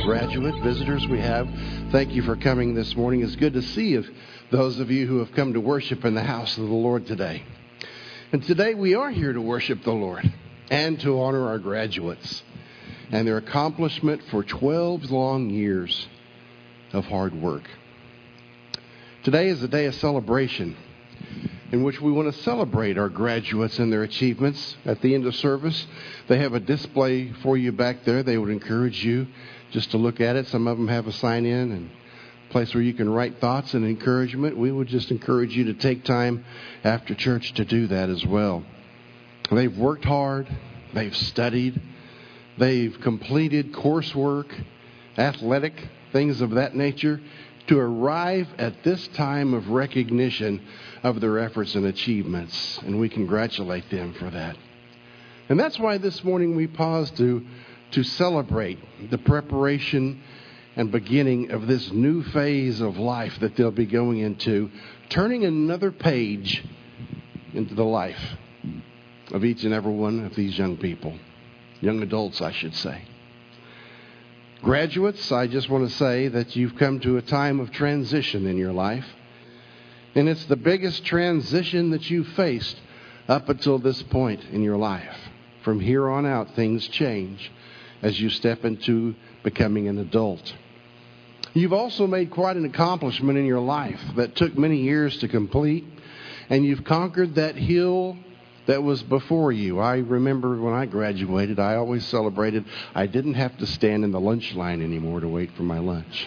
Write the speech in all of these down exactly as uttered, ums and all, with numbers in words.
graduate visitors we have, thank you for coming this morning. It's good to see if those of you who have come to worship in the house of the Lord today. And today we are here to worship the Lord and to honor our graduates and their accomplishment for twelve long years of hard work. Today is a day of celebration in which we want to celebrate our graduates and their achievements. At the end of service, they have a display for you back there. They would encourage you just to look at it. Some of them have a sign-in and a place where you can write thoughts and encouragement. We would just encourage you to take time after church to do that as well. They've worked hard. They've studied. They've completed coursework, athletic, things of that nature, to arrive at this time of recognition of their efforts and achievements. And we congratulate them for that. And that's why this morning we pause to, to celebrate the preparation and beginning of this new phase of life that they'll be going into, turning another page into the life of each and every one of these young people. Young adults, I should say. Graduates, I just want to say that you've come to a time of transition in your life. And it's the biggest transition that you've faced up until this point in your life. From here on out, things change as you step into becoming an adult. You've also made quite an accomplishment in your life that took many years to complete. And you've conquered that hill that was before you. I remember when I graduated, I always celebrated I didn't have to stand in the lunch line anymore to wait for my lunch.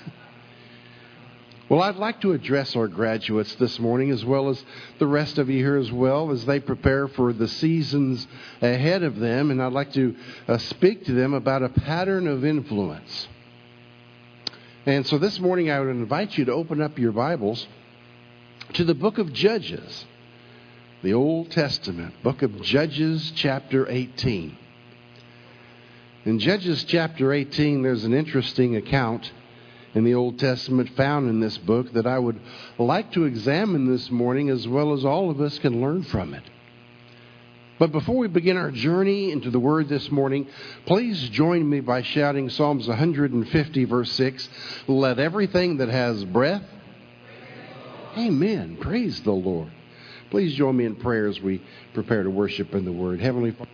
Well, I'd like to address our graduates this morning, as well as the rest of you here as well, as they prepare for the seasons ahead of them. And I'd like to uh, speak to them about a pattern of influence. And so this morning I would invite you to open up your Bibles to the book of Judges. The Old Testament, book of Judges, chapter eighteen. In Judges chapter eighteen, there's an interesting account in the Old Testament found in this book that I would like to examine this morning, as well as all of us can learn from it. But before we begin our journey into the Word this morning, please join me by shouting Psalms one fifty, verse six. Let everything that has breath, amen, praise the Lord. Please join me in prayer as we prepare to worship in the Word. Heavenly Father,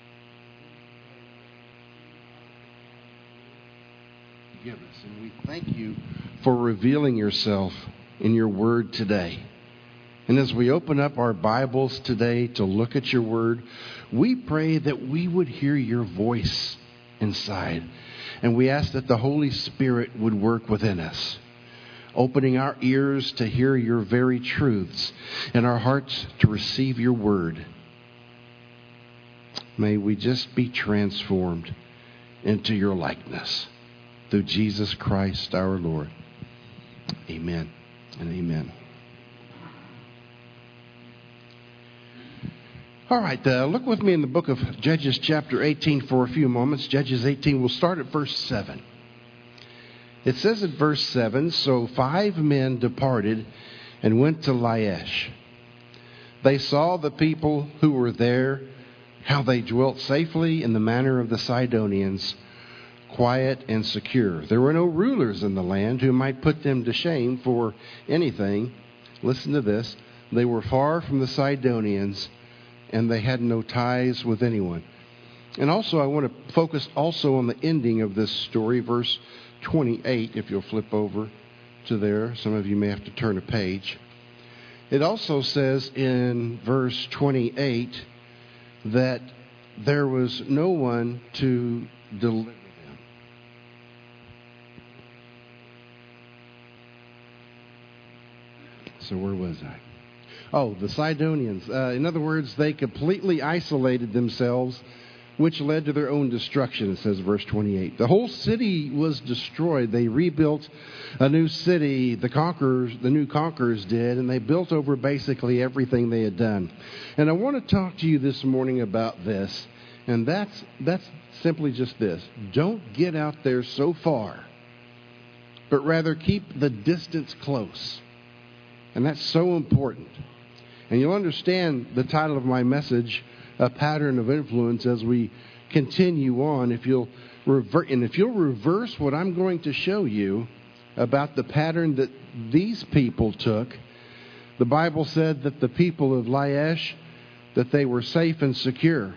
forgive us, and we thank you for revealing yourself in your Word today. And as we open up our Bibles today to look at your Word, we pray that we would hear your voice inside. And we ask that the Holy Spirit would work within us, opening our ears to hear your very truths and our hearts to receive your word. May we just be transformed into your likeness through Jesus Christ our Lord. Amen and amen. All right, uh, look with me in the book of Judges chapter eighteen for a few moments. Judges eighteen, we'll start at verse seven. It says in verse seven, so five men departed and went to Laish. They saw the people who were there, how they dwelt safely in the manner of the Sidonians, quiet and secure. There were no rulers in the land who might put them to shame for anything. Listen to this. They were far from the Sidonians, and they had no ties with anyone. And also I want to focus also on the ending of this story, verse twenty-eight, if you'll flip over to there. Some of you may have to turn a page. It also says in verse twenty-eight that there was no one to deliver them. So where was I? Oh, the Sidonians. Uh, in other words, they completely isolated themselves, which led to their own destruction, it says verse twenty-eight. The whole city was destroyed. They rebuilt a new city, the conquerors, the new conquerors did, and they built over basically everything they had done. And I want to talk to you this morning about this, and that's that's simply just this. Don't get out there so far, but rather keep the distance close. And that's so important. And you'll understand the title of my message, A Pattern of Influence, as we continue on. If you'll revert, and if you'll reverse what I'm going to show you about the pattern that these people took, the Bible said that the people of Laish, that they were safe and secure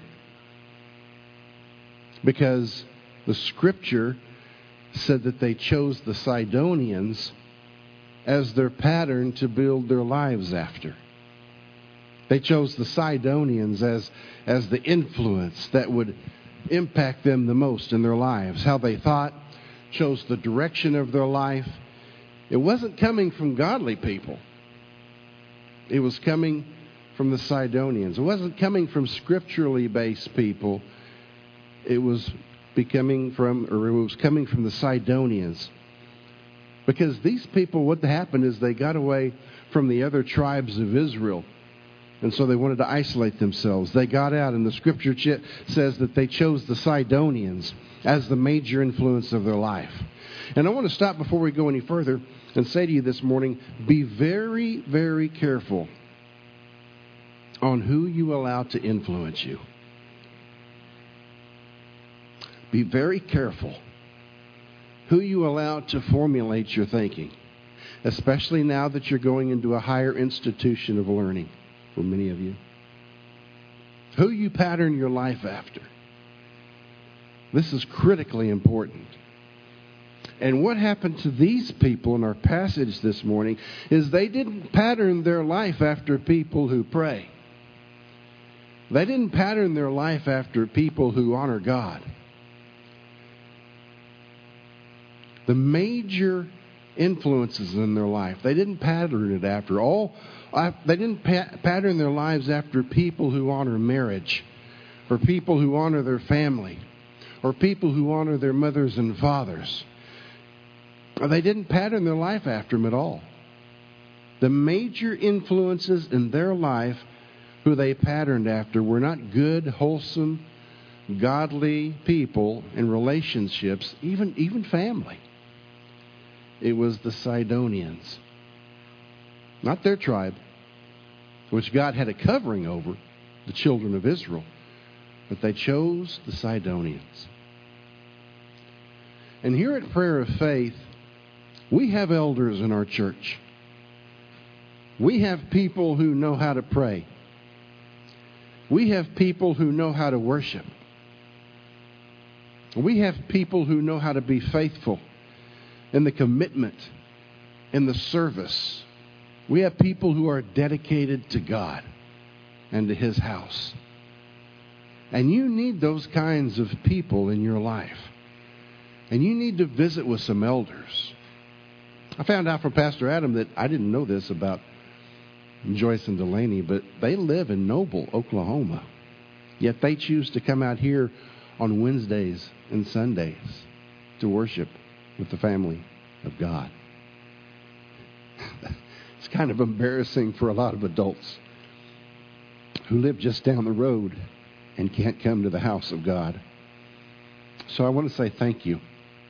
because the Scripture said that they chose the Sidonians as their pattern to build their lives after. They chose the Sidonians as, as the influence that would impact them the most in their lives. How they thought, chose the direction of their life. It wasn't coming from godly people. It was coming from the Sidonians. It wasn't coming from scripturally based people. It was becoming from, or it was coming from the Sidonians. Because these people, what happened is they got away from the other tribes of Israel. And so they wanted to isolate themselves. They got out, and the Scripture ch- says that they chose the Sidonians as the major influence of their life. And I want to stop before we go any further and say to you this morning, be very, very careful on who you allow to influence you. Be very careful who you allow to formulate your thinking, especially now that you're going into a higher institution of learning for many of you. Who you pattern your life after. This is critically important. And what happened to these people in our passage this morning is they didn't pattern their life after people who pray. They didn't pattern their life after people who honor God. The major influences in their life, they didn't pattern it after. All they didn't pa- pattern their lives after people who honor marriage, or people who honor their family, or people who honor their mothers and fathers. They didn't pattern their life after them at all. The major influences in their life who they patterned after were not good, wholesome, godly people in relationships, even, even family. It was the Sidonians. Not their tribe, which God had a covering over, the children of Israel. But they chose the Sidonians. And here at Prayer of Faith, we have elders in our church. We have people who know how to pray. We have people who know how to worship. We have people who know how to be faithful in the commitment, in the service. We have people who are dedicated to God and to His house. And you need those kinds of people in your life. And you need to visit with some elders. I found out from Pastor Adam that I didn't know this about Joyce and Delaney, but they live in Noble, Oklahoma. Yet they choose to come out here on Wednesdays and Sundays to worship with the family of God. It's kind of embarrassing for a lot of adults who live just down the road and can't come to the house of God. So I want to say thank you.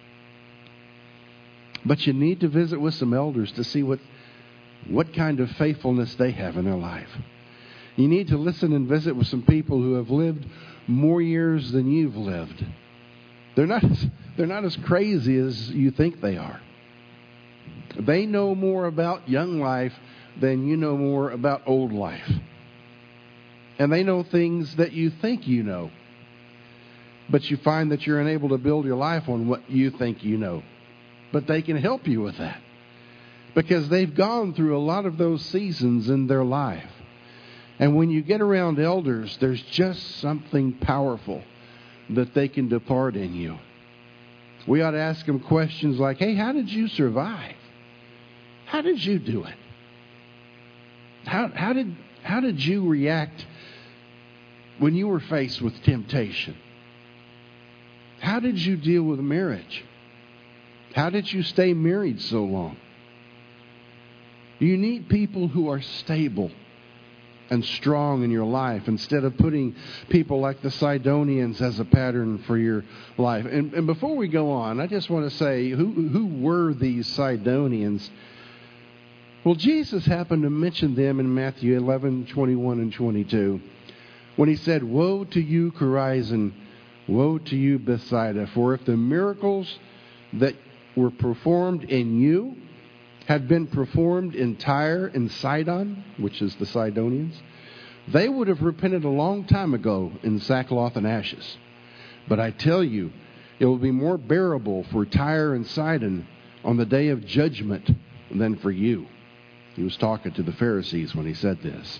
But you need to visit with some elders to see what, what kind of faithfulness they have in their life. You need to listen and visit with some people who have lived more years than you've lived. They're not, they're not as crazy as you think they are. They know more about young life than you know more about old life. And they know things that you think you know. But you find that you're unable to build your life on what you think you know. But they can help you with that. Because they've gone through a lot of those seasons in their life. And when you get around elders, there's just something powerful that they can depart in you. We ought to ask them questions like, hey, how did you survive? How did you do it? How, how did, how did you react when you were faced with temptation? How did you deal with marriage? How did you stay married so long? You need people who are stable and strong in your life instead of putting people like the Sidonians as a pattern for your life. And, and before we go on, I just want to say, who, who were these Sidonians? Well, Jesus happened to mention them in Matthew eleven, twenty-one and twenty-two when He said, woe to you, Chorazin! Woe to you, Bethsaida, for if the miracles that were performed in you had been performed in Tyre and Sidon, which is the Sidonians, they would have repented a long time ago in sackcloth and ashes. But I tell you, it will be more bearable for Tyre and Sidon on the day of judgment than for you. He was talking to the Pharisees when he said this.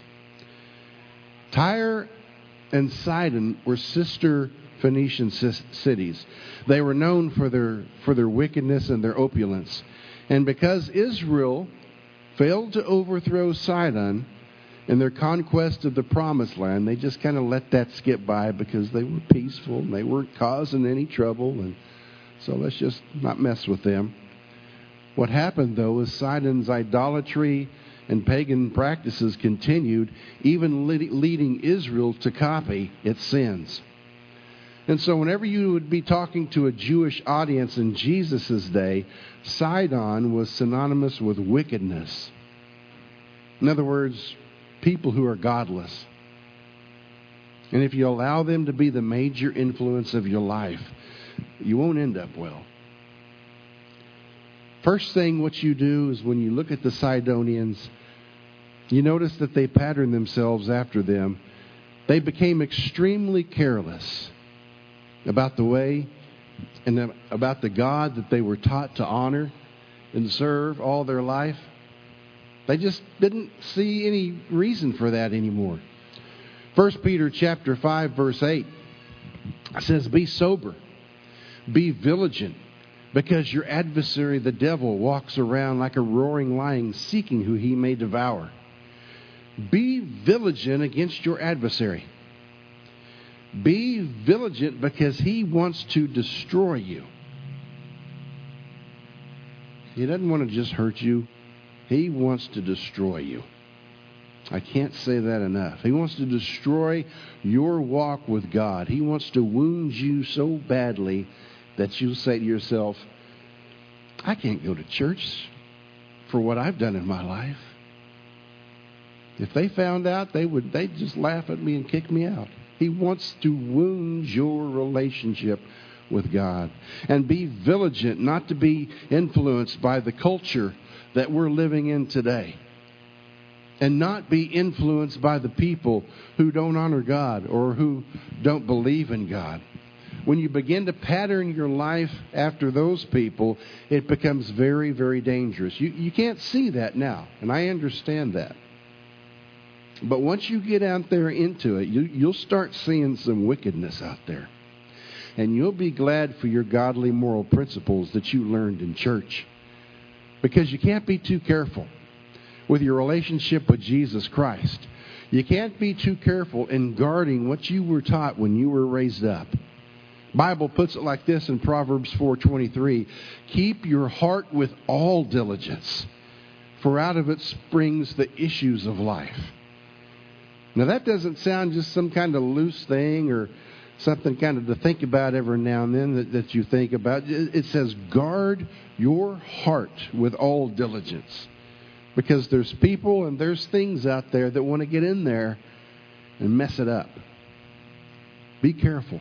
Tyre and Sidon were sister Phoenician cities. They were known for their for their wickedness and their opulence. And because Israel failed to overthrow Sidon in their conquest of the Promised Land, they just kind of let that skip by because they were peaceful and they weren't causing any trouble. And so let's just not mess with them. What happened, though, is Sidon's idolatry and pagan practices continued, even leading Israel to copy its sins. And so whenever you would be talking to a Jewish audience in Jesus' day, Sidon was synonymous with wickedness. In other words, people who are godless. And if you allow them to be the major influence of your life, you won't end up well. First thing what you do is when you look at the Sidonians, you notice that they patterned themselves after them. They became extremely careless about the way and about the God that they were taught to honor and serve all their life. They just didn't see any reason for that anymore. First Peter chapter five, verse eight says, "Be sober, be vigilant, because your adversary, the devil, walks around like a roaring lion, seeking who he may devour." Be vigilant against your adversary. Be vigilant because he wants to destroy you. He doesn't want to just hurt you. He wants to destroy you. I can't say that enough. He wants to destroy your walk with God. He wants to wound you so badly that you'll say to yourself, I can't go to church for what I've done in my life. If they found out, they would they'd just laugh at me and kick me out. He wants to wound your relationship with God. And be vigilant not to be influenced by the culture that we're living in today. And not be influenced by the people who don't honor God or who don't believe in God. When you begin to pattern your life after those people, it becomes very, very dangerous. You, you can't see that now, and I understand that. But once you get out there into it, you, you'll start seeing some wickedness out there. And you'll be glad for your godly moral principles that you learned in church. Because you can't be too careful with your relationship with Jesus Christ. You can't be too careful in guarding what you were taught when you were raised up. Bible puts it like this in Proverbs four twenty-three. Keep your heart with all diligence, for out of it springs the issues of life. Now that doesn't sound just some kind of loose thing or something kind of to think about every now and then that, that you think about. It says guard your heart with all diligence. Because there's people and there's things out there that want to get in there and mess it up. Be careful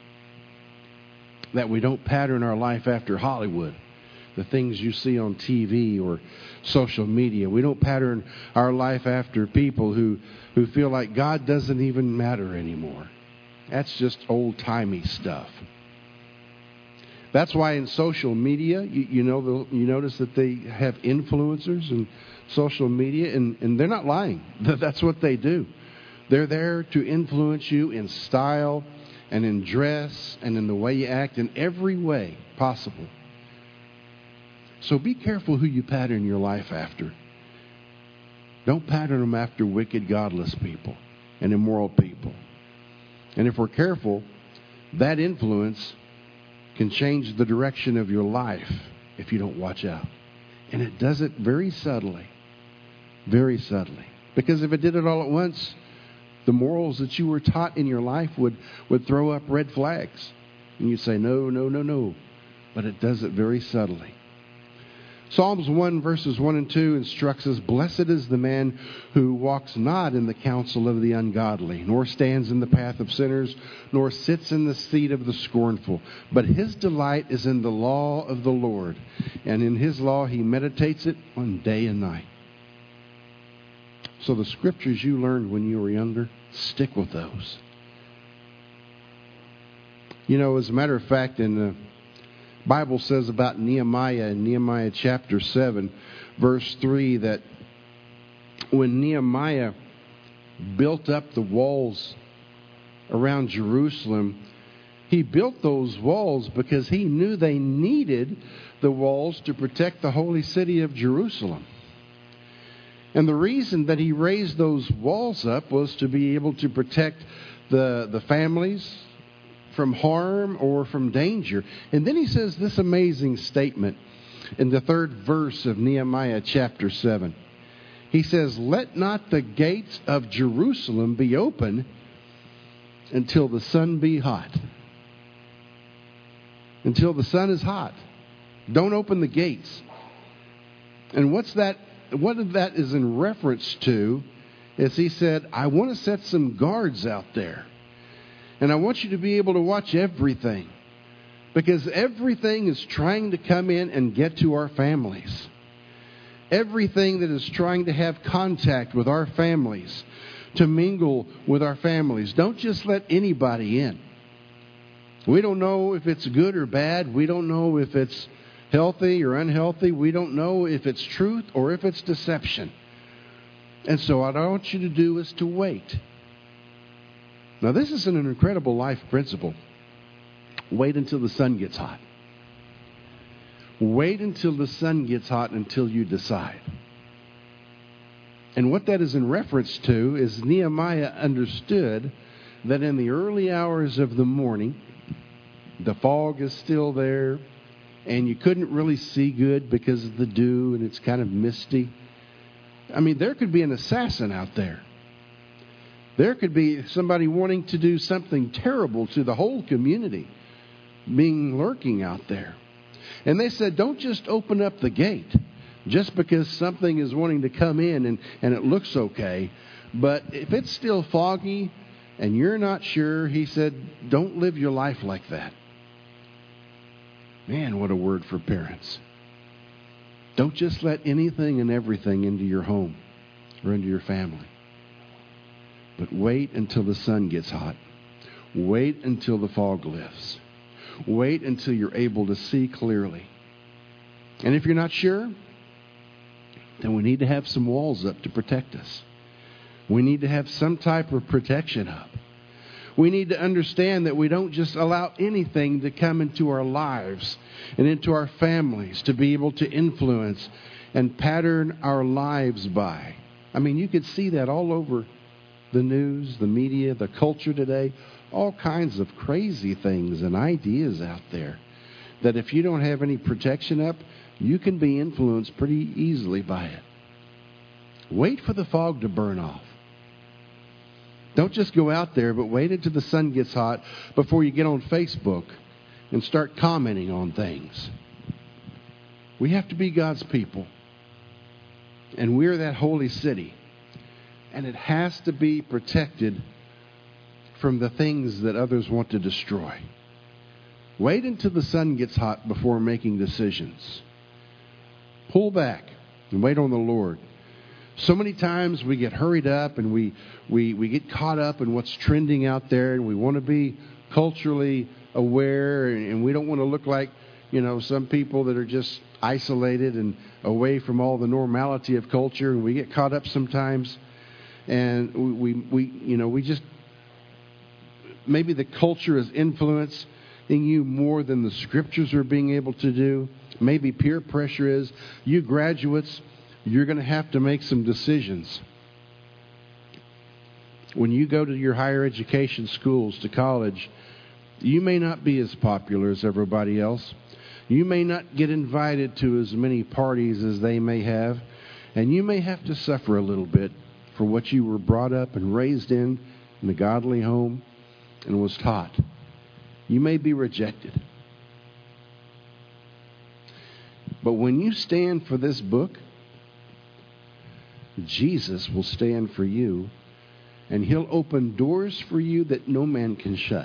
that we don't pattern our life after Hollywood, the things you see on T V or social media. We don't pattern our life after people who, who feel like God doesn't even matter anymore. That's just old-timey stuff. That's why in social media, you, you know, you notice that they have influencers in social media, and, and they're not lying. That's what they do. They're there to influence you in style and in dress and in the way you act in every way possible. So be careful who you pattern your life after. Don't pattern them after wicked, godless people and immoral people. And if we're careful, that influence can change the direction of your life if you don't watch out. And it does it very subtly. Very subtly. Because if it did it all at once, the morals that you were taught in your life would, would throw up red flags. And you'd say, no, no, no, no. But it does it very subtly. Psalms one verses one and two instructs us, "Blessed is the man who walks not in the counsel of the ungodly, nor stands in the path of sinners, nor sits in the seat of the scornful. But his delight is in the law of the Lord, and in his law he meditates it on day and night." So the scriptures you learned when you were younger, stick with those. You know, as a matter of fact, in the Bible says about Nehemiah in Nehemiah chapter seven, verse three, that when Nehemiah built up the walls around Jerusalem, he built those walls because he knew they needed the walls to protect the holy city of Jerusalem. And the reason that he raised those walls up was to be able to protect the, the families from harm or from danger. And then he says this amazing statement in the third verse of Nehemiah chapter seven. He says, "Let not the gates of Jerusalem be open until the sun be hot." Until the sun is hot. Don't open the gates. And what's that? What that is in reference to is he said, I want to set some guards out there. And I want you to be able to watch everything. Because everything is trying to come in and get to our families. Everything that is trying to have contact with our families, to mingle with our families. Don't just let anybody in. We don't know if it's good or bad. We don't know if it's healthy or unhealthy. We don't know if it's truth or if it's deception. And so what I want you to do is to wait. Now, this is an incredible life principle. Wait until the sun gets hot. Wait until the sun gets hot until you decide. And what that is in reference to is Nehemiah understood that in the early hours of the morning, the fog is still there, and you couldn't really see good because of the dew, and it's kind of misty. I mean, there could be an assassin out there. There could be somebody wanting to do something terrible to the whole community, being lurking out there. And they said, don't just open up the gate just because something is wanting to come in and, and it looks okay. But if it's still foggy and you're not sure, he said, don't live your life like that. Man, what a word for parents. Don't just let anything and everything into your home or into your family. But wait until the sun gets hot. Wait until the fog lifts. Wait until you're able to see clearly. And if you're not sure, then we need to have some walls up to protect us. We need to have some type of protection up. We need to understand that we don't just allow anything to come into our lives and into our families to be able to influence and pattern our lives by. I mean, you could see that all over the news, the media, the culture today. All kinds of crazy things and ideas out there that if you don't have any protection up, you can be influenced pretty easily by it. Wait for the fog to burn off. Don't just go out there, but wait until the sun gets hot before you get on Facebook and start commenting on things. We have to be God's people. And we're that holy city. And it has to be protected from the things that others want to destroy. Wait until the sun gets hot before making decisions. Pull back and wait on the Lord. So many times we get hurried up and we, we, we get caught up in what's trending out there, and we want to be culturally aware, and we don't want to look like, you know, some people that are just isolated and away from all the normality of culture, and we get caught up sometimes. And we, we, you know, we just, maybe the culture is influencing you more than the scriptures are being able to do. Maybe peer pressure is. You graduates, you're going to have to make some decisions. When you go to your higher education schools, to college, you may not be as popular as everybody else. You may not get invited to as many parties as they may have. And you may have to suffer a little bit for what you were brought up and raised in, in a godly home, and was taught. You may be rejected. But when you stand for this book, Jesus will stand for you, and He'll open doors for you that no man can shut.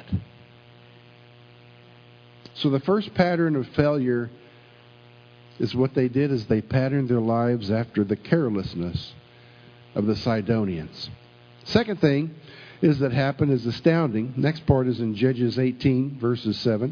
So the first pattern of failure is what they did is they patterned their lives after the carelessness of the Sidonians. Second thing is that happened is astounding. Next part is in Judges eighteen, verses seven.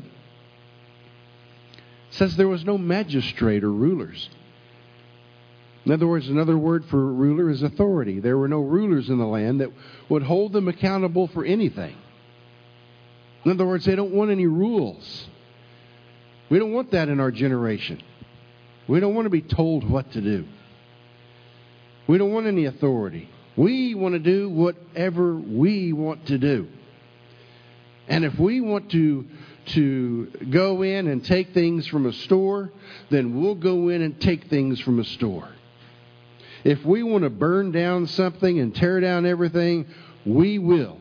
It says there was no magistrate or rulers. In other words, another word for ruler is authority. There were no rulers in the land that would hold them accountable for anything. In other words, they don't want any rules. We don't want that in our generation. We don't want to be told what to do. We don't want any authority. We want to do whatever we want to do. And if we want to, to go in and take things from a store, then we'll go in and take things from a store. If we want to burn down something and tear down everything, we will.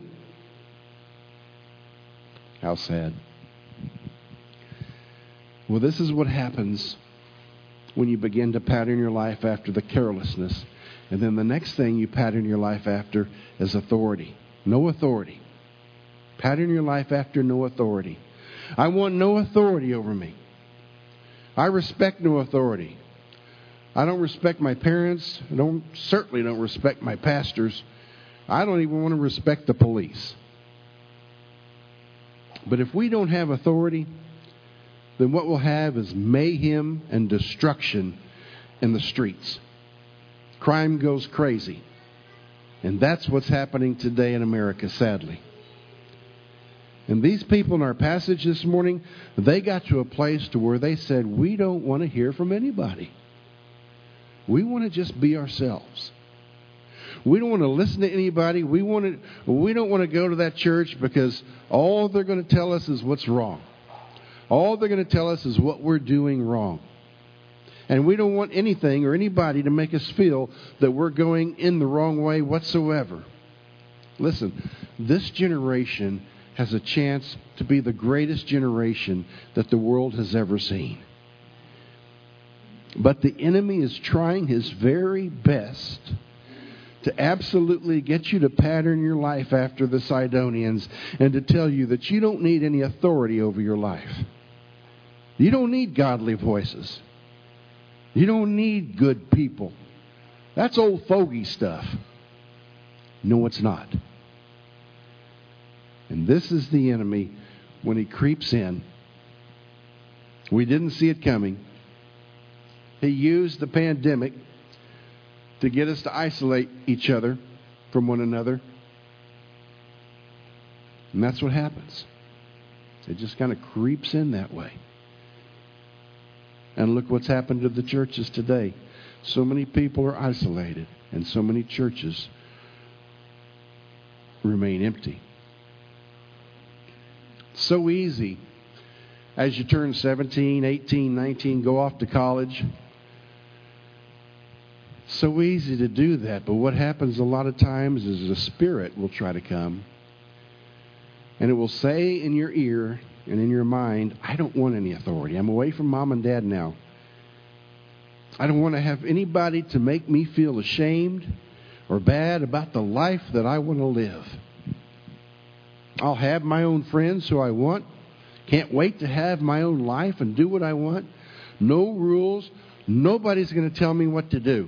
How sad. Well, this is what happens when you begin to pattern your life after the carelessness. And then the next thing you pattern your life after is authority. No authority. Pattern your life after no authority. I want no authority over me. I respect no authority. I don't respect my parents. I don't certainly don't respect my pastors. I don't even want to respect the police. But if we don't have authority, then what we'll have is mayhem and destruction in the streets. Crime goes crazy. And that's what's happening today in America, sadly. And these people in our passage this morning, they got to a place to where they said, we don't want to hear from anybody. We want to just be ourselves. We don't want to listen to anybody. We want to, we don't want to go to that church because all they're going to tell us is what's wrong. All they're going to tell us is what we're doing wrong. And we don't want anything or anybody to make us feel that we're going in the wrong way whatsoever. Listen, this generation has a chance to be the greatest generation that the world has ever seen. But the enemy is trying his very best to absolutely get you to pattern your life after the Sidonians and to tell you that you don't need any authority over your life. You don't need godly voices. You don't need good people. That's old fogey stuff. No, it's not. And this is the enemy when he creeps in. We didn't see it coming. He used the pandemic to get us to isolate each other from one another. And that's what happens. It just kind of creeps in that way. And look what's happened to the churches today. So many people are isolated, and so many churches remain empty. So easy as you turn seventeen, eighteen, nineteen, go off to college. So easy to do that, but what happens a lot of times is the Spirit will try to come, and it will say in your ear and in your mind, I don't want any authority. I'm away from mom and dad now. I don't want to have anybody to make me feel ashamed or bad about the life that I want to live. I'll have my own friends who I want. Can't wait to have my own life and do what I want. No rules. Nobody's going to tell me what to do.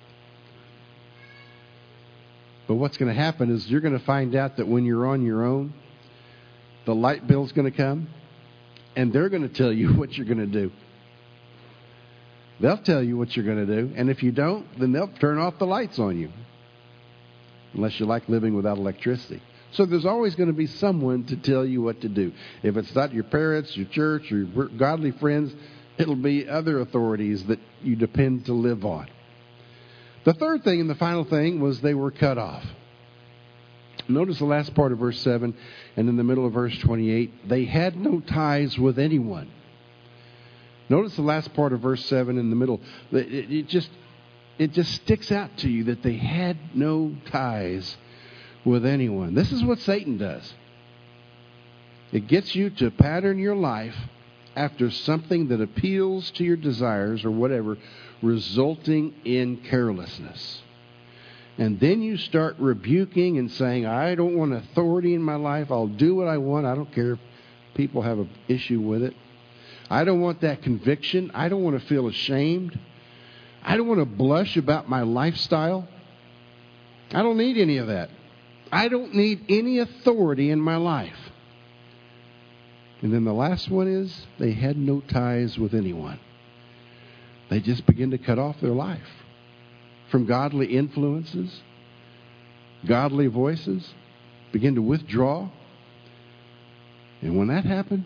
But what's going to happen is you're going to find out that when you're on your own, the light bill's going to come, and they're going to tell you what you're going to do. They'll tell you what you're going to do, and if you don't, then they'll turn off the lights on you, unless you like living without electricity. So there's always going to be someone to tell you what to do. If it's not your parents, your church, or your godly friends, it'll be other authorities that you depend to live on. The third thing and the final thing was they were cut off. Notice the last part of verse seven and in the middle of verse twenty-eight. They had no ties with anyone. Notice the last part of verse seven in the middle. It, it, just, it just sticks out to you that they had no ties with anyone. This is what Satan does. It gets you to pattern your life after something that appeals to your desires or whatever, resulting in carelessness. And then you start rebuking and saying, I don't want authority in my life. I'll do what I want. I don't care if people have an issue with it. I don't want that conviction. I don't want to feel ashamed. I don't want to blush about my lifestyle. I don't need any of that. I don't need any authority in my life. And then the last one is they had no ties with anyone. They just begin to cut off their life from godly influences, godly voices, begin to withdraw. And when that happened,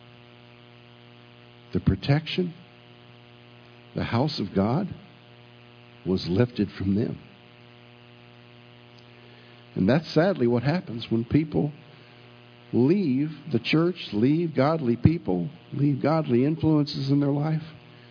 the protection, the house of God, was lifted from them. And that's sadly what happens when people leave the church, leave godly people, leave godly influences in their life,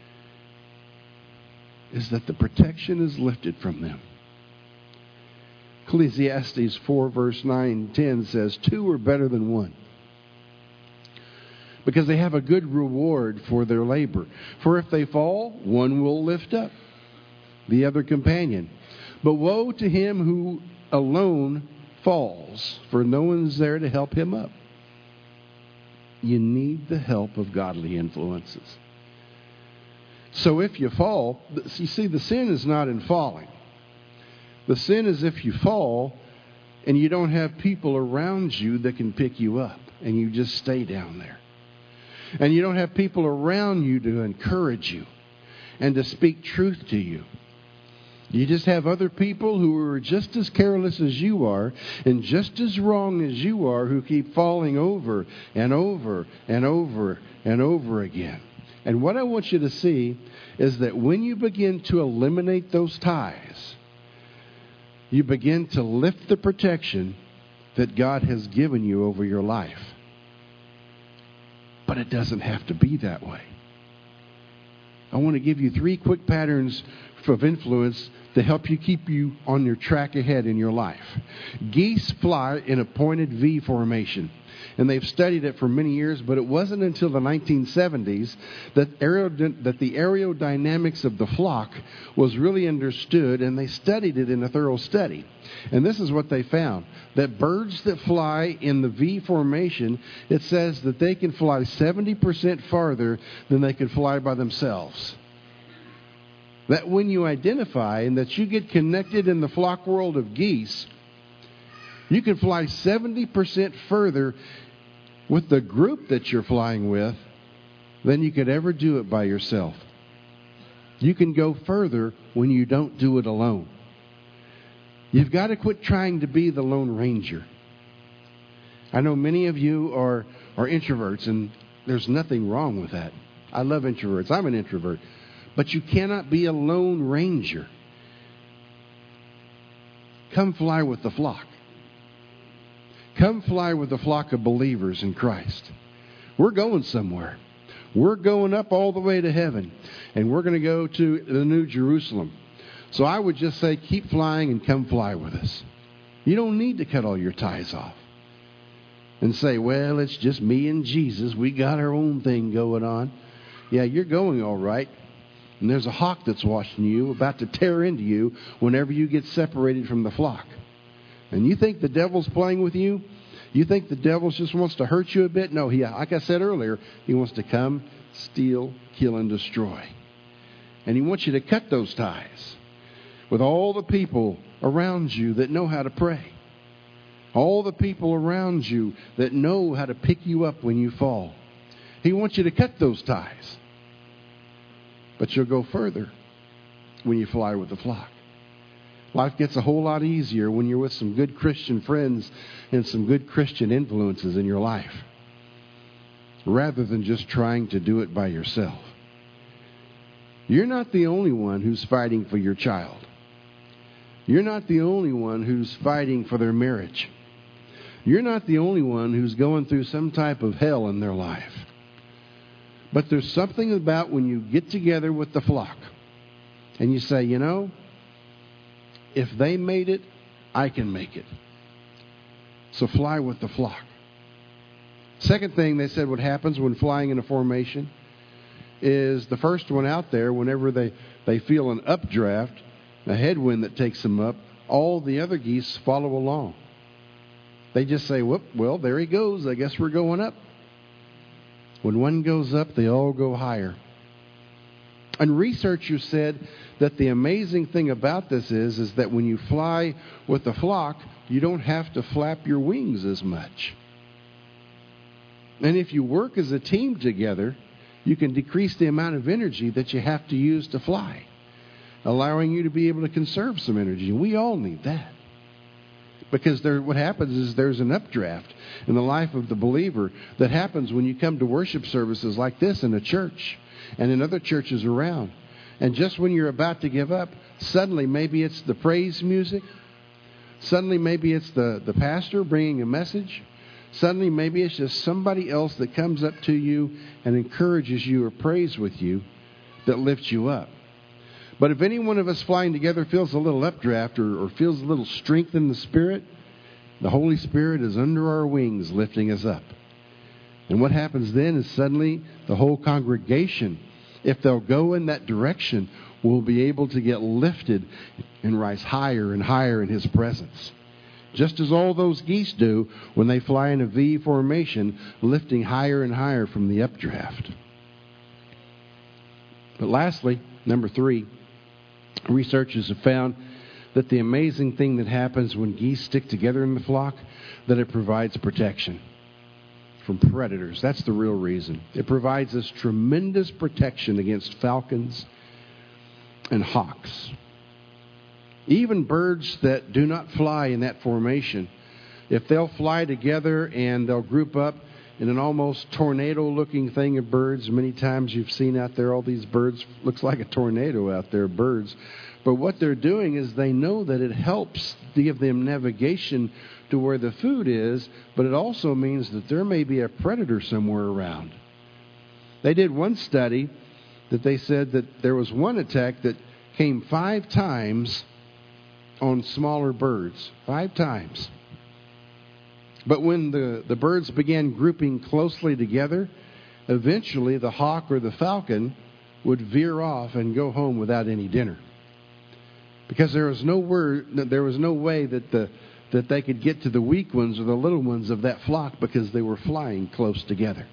is that the protection is lifted from them. Ecclesiastes four, verse nine and ten says, two are better than one, because they have a good reward for their labor. For if they fall, one will lift up the other companion. But woe to him who alone falls, for no one's there to help him up. You need the help of godly influences. So if you fall, you see, the sin is not in falling. The sin is if you fall and you don't have people around you that can pick you up and you just stay down there. And you don't have people around you to encourage you and to speak truth to you. You just have other people who are just as careless as you are and just as wrong as you are, who keep falling over and over and over and over again. And what I want you to see is that when you begin to eliminate those ties, you begin to lift the protection that God has given you over your life. But it doesn't have to be that way. I want to give you three quick patterns of influence to help you keep you on your track ahead in your life. Geese fly in a pointed V formation. And they've studied it for many years, but it wasn't until the nineteen seventies that, aerod- that the aerodynamics of the flock was really understood, and they studied it in a thorough study. And this is what they found, that birds that fly in the V formation, it says that they can fly seventy percent farther than they could fly by themselves. That when you identify and that you get connected in the flock world of geese, you can fly seventy percent further with the group that you're flying with than you could ever do it by yourself. You can go further when you don't do it alone. You've got to quit trying to be the Lone Ranger. I know many of you are, are introverts, and there's nothing wrong with that. I love introverts. I'm an introvert. But you cannot be a Lone Ranger. Come fly with the flock. Come fly with a flock of believers in Christ. We're going somewhere. We're going up all the way to heaven. And we're going to go to the New Jerusalem. So I would just say, keep flying and come fly with us. You don't need to cut all your ties off and say, well, it's just me and Jesus. We got our own thing going on. Yeah, you're going all right. And there's a hawk that's watching you, about to tear into you whenever you get separated from the flock. And you think the devil's playing with you? You think the devil just wants to hurt you a bit? No, he, like I said earlier, he wants to come, steal, kill, and destroy. And he wants you to cut those ties with all the people around you that know how to pray. All the people around you that know how to pick you up when you fall. He wants you to cut those ties. But you'll go further when you fly with the flock. Life gets a whole lot easier when you're with some good Christian friends and some good Christian influences in your life, rather than just trying to do it by yourself. You're not the only one who's fighting for your child. You're not the only one who's fighting for their marriage. You're not the only one who's going through some type of hell in their life. But there's something about when you get together with the flock and you say, you know, if they made it, I can make it. So fly with the flock. Second thing they said what happens when flying in a formation is the first one out there, whenever they, they feel an updraft, a headwind that takes them up, all the other geese follow along. They just say, whoop, well, there he goes. I guess we're going up. When one goes up, they all go higher. And researchers said that the amazing thing about this is, is that when you fly with a flock, you don't have to flap your wings as much. And if you work as a team together, you can decrease the amount of energy that you have to use to fly, allowing you to be able to conserve some energy. And we all need that. Because there, what happens is there's an updraft in the life of the believer that happens when you come to worship services like this in a church and in other churches around. And just when you're about to give up, suddenly maybe it's the praise music. Suddenly maybe it's the, the pastor bringing a message. Suddenly maybe it's just somebody else that comes up to you and encourages you or prays with you that lifts you up. But if any one of us flying together feels a little updraft or, or feels a little strength in the Spirit, the Holy Spirit is under our wings lifting us up. And what happens then is suddenly the whole congregation, if they'll go in that direction, will be able to get lifted and rise higher and higher in His presence. Just as all those geese do when they fly in a V formation, lifting higher and higher from the updraft. But lastly, number three, researchers have found that the amazing thing that happens when geese stick together in the flock, that it provides protection from predators. That's the real reason. It provides us tremendous protection against falcons and hawks. Even birds that do not fly in that formation, if they'll fly together and they'll group up in an almost tornado-looking thing of birds. Many times you've seen out there all these birds. Looks like a tornado out there, birds. But what they're doing is they know that it helps to give them navigation to where the food is, but it also means that there may be a predator somewhere around. They did one study that they said that there was one attack that came five times on smaller birds. Five times. But when the, the birds began grouping closely together, eventually the hawk or the falcon would veer off and go home without any dinner. Because there was no word, there was no way that the that they could get to the weak ones or the little ones of that flock because they were flying close together.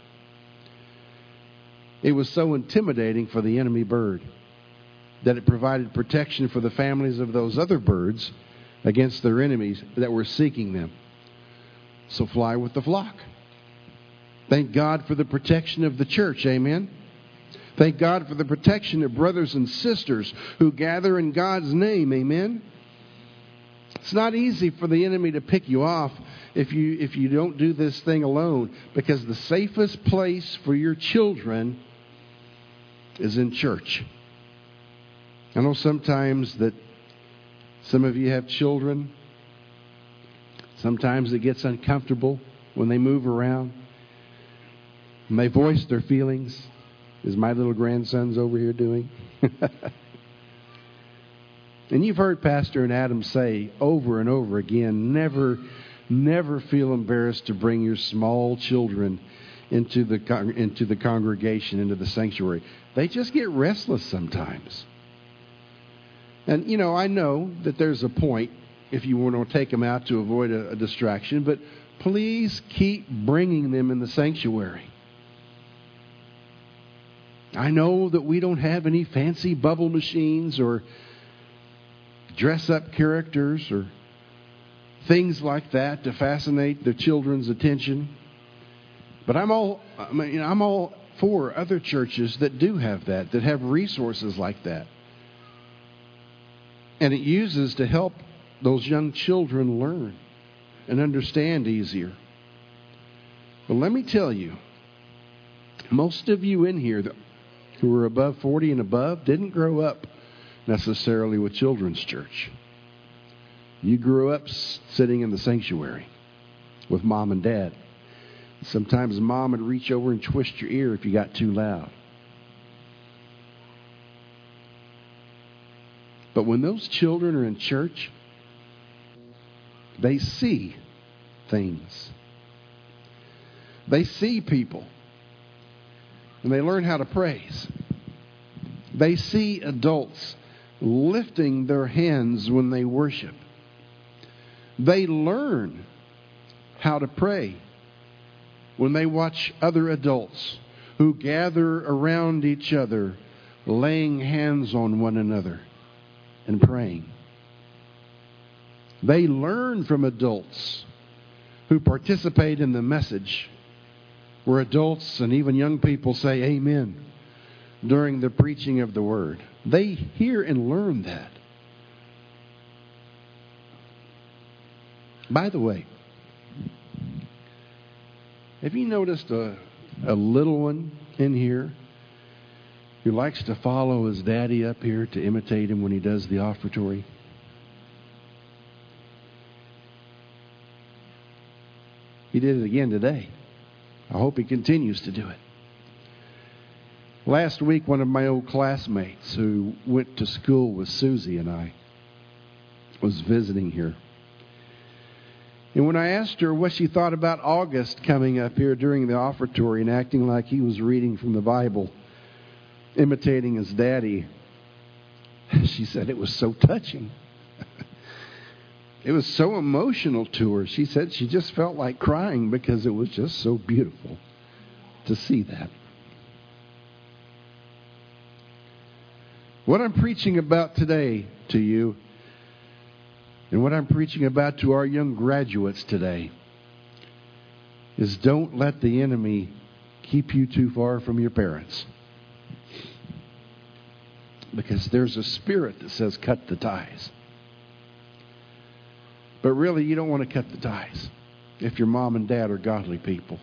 It was so intimidating for the enemy bird that it provided protection for the families of those other birds against their enemies that were seeking them. So fly with the flock. Thank God for the protection of the church. Amen. Thank God for the protection of brothers and sisters who gather in God's name. Amen. It's not easy for the enemy to pick you off if you if you don't do this thing alone, because the safest place for your children is in church. I know sometimes that some of you have children. Sometimes it gets uncomfortable when they move around and they voice their feelings, as my little grandson's over here doing. And you've heard Pastor and Adam say over and over again, never, never feel embarrassed to bring your small children into the con- into the congregation, into the sanctuary. They just get restless sometimes. And, you know, I know that there's a point if you want to take them out to avoid a, a distraction, but please keep bringing them in the sanctuary. I know that we don't have any fancy bubble machines or dress-up characters or things like that to fascinate the children's attention. But I'm all, I mean, you know, I'm all for other churches that do have that, that have resources like that. And it uses to help those young children learn and understand easier. But let me tell you, most of you in here who are above forty and above didn't grow up necessarily with children's church. You grew up sitting in the sanctuary with mom and dad. Sometimes mom would reach over and twist your ear if you got too loud. But when those children are in church, they see things. They see people, and they learn how to praise. They see adults lifting their hands when they worship. They learn how to pray when they watch other adults who gather around each other, laying hands on one another and praying. They learn from adults who participate in the message, where adults and even young people say amen during the preaching of the word. They hear and learn that. By the way, have you noticed a, a little one in here who likes to follow his daddy up here to imitate him when he does the offertory? He did it again today. I hope he continues to do it. Last week, one of my old classmates who went to school with Susie and I was visiting here. And when I asked her what she thought about August coming up here during the offertory and acting like he was reading from the Bible, imitating his daddy, she said it was so touching. It was so emotional to her. She said she just felt like crying because it was just so beautiful to see that. What I'm preaching about today to you, and what I'm preaching about to our young graduates today, is don't let the enemy keep you too far from your parents. Because there's a spirit that says cut the ties. But really, you don't want to cut the ties if your mom and dad are godly people.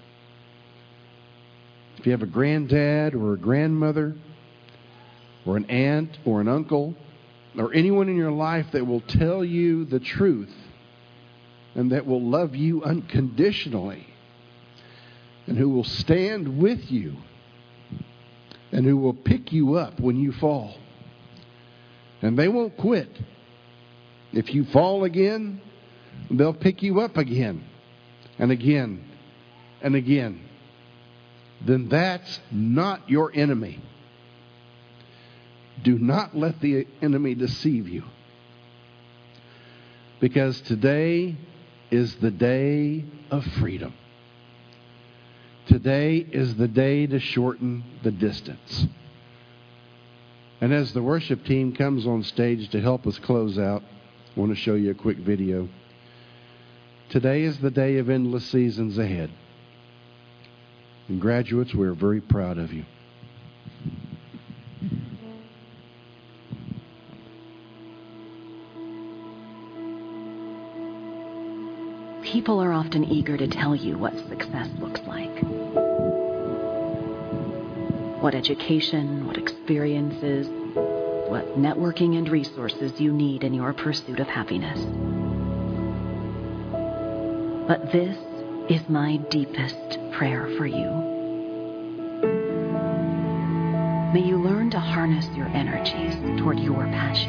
If you have a granddad or a grandmother or an aunt or an uncle or anyone in your life that will tell you the truth and that will love you unconditionally and who will stand with you and who will pick you up when you fall. And they won't quit. If you fall again, they'll pick you up again and again and again. Then that's not your enemy. Do not let the enemy deceive you. Because today is the day of freedom. Today is the day to shorten the distance. And as the worship team comes on stage to help us close out, I want to show you a quick video. Today is the day of endless seasons ahead. And graduates, we're very proud of you. People are often eager to tell you what success looks like. What education, what experiences, what networking and resources you need in your pursuit of happiness. But this is my deepest prayer for you. May you learn to harness your energies toward your passion.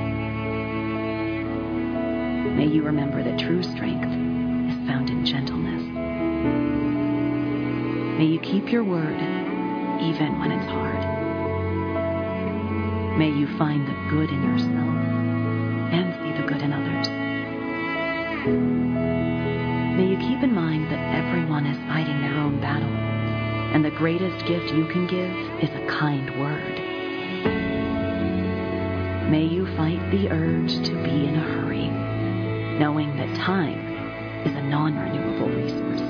May you remember that true strength is found in gentleness. May you keep your word even when it's hard. May you find the good in yourself and see the good in others. May you keep in mind that everyone is fighting their own battle, and the greatest gift you can give is a kind word. May you fight the urge to be in a hurry, knowing that time is a non-renewable resource.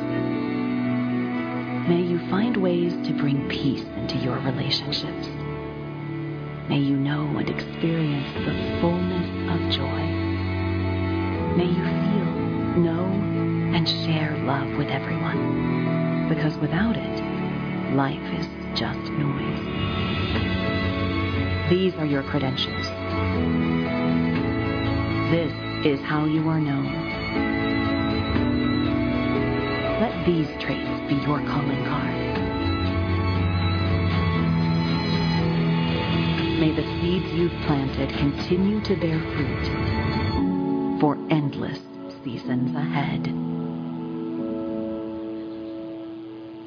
May you find ways to bring peace into your relationships. May you know and experience the fullness of joy. May you feel, know, and share love with everyone, because without it, life is just noise. These are your credentials. This is how you are known. Let these traits be your calling card. May the seeds you've planted continue to bear fruit for endless seasons ahead.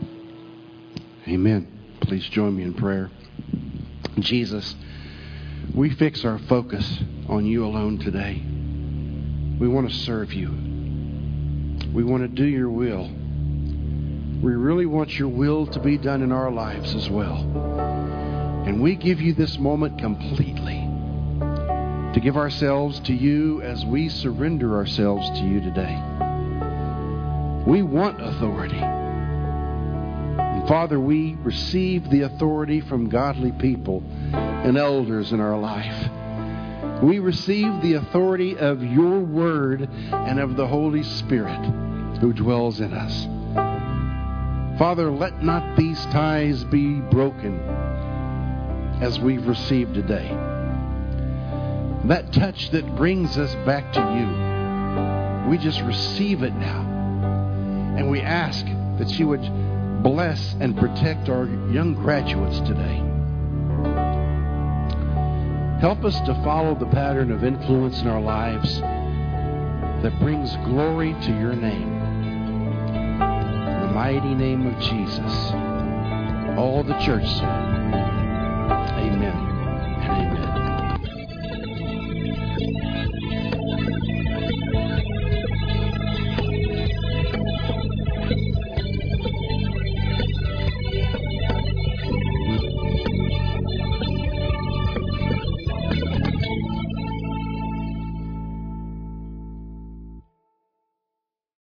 Amen. Please join me in prayer. Jesus, we fix our focus on you alone today. We want to serve you. We want to do your will. We really want your will to be done in our lives as well. And we give you this moment completely to give ourselves to you as we surrender ourselves to you today. We want authority. And Father, we receive the authority from godly people and elders in our life. We receive the authority of your word and of the Holy Spirit who dwells in us. Father, let not these ties be broken as we've received today. That touch that brings us back to you, we just receive it now. And we ask that you would bless and protect our young graduates today. Help us to follow the pattern of influence in our lives that brings glory to your name. In the mighty name of Jesus, all the church said.